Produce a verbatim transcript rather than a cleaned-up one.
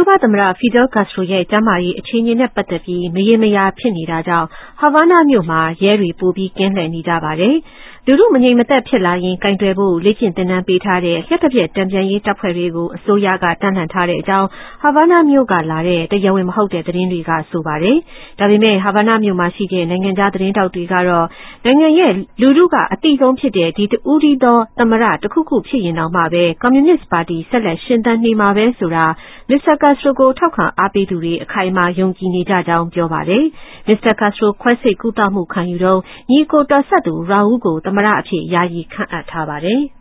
ဘားသမ္မတ Fidel Castro ရဲ့ကျန်းမာရေးအခြေအနေနဲ့ပတ်သက်ပြီးမရေမရာဖြစ်နေတာကြောင့်ဟာဗာနာမြို့မှာရဲတွေပိုပြီးကင်းလှည့်နေကြပါတယ်။လူထုမငြိမ်မသက်ဖြစ်လာရင်ကိုင်တွယ်ဖို့လေ့ကျင့်သင်တန်းပေးထားတဲ့လျှက်တစ်ပြက်တံပြန်ရေးတပ်ဖွဲ့တွေကိုအစိုးရကတန်းလှန်ထားတဲ့အကြောင်းဟာဗာနာမြို့ကလာတဲ့တရားဝင်မဟုတ်တဲ့သတင်းတွေကဆိုပါတယ်။ဒါပေမဲ့ဟာဗာနာမြို့မှာရှိတဲ့နိုင်ငံခြားသတင်းတောက်တွေကတော့နိုင်ငံရဲ့လူထုကအတိဆုံးဖြစ်တဲ့ဒီတဦးတည်းသောသမ္မတတစ်ခုခုဖြစ်ရင်တောင်မှပဲကွန်မြူနစ်ပါတီဆက်လက်ရှင်သန်နေမှာပဲဆိုတာမစ္စတာကတ်စထရိုကိုထောက်ခံအားပေးသူတွေအခိုင်အမာယုံကြည်နေကြကြောင်းပြောပါတယ်။မစ္စတာကတ်စထရိုခွဲစိတ်ကုသမှုခံယူတုန်းညီကိုတော်ဆက်သူရာဦးကိုသမ္မတအဖြစ်ယာယီခန့်အပ်ထားပါတယ်။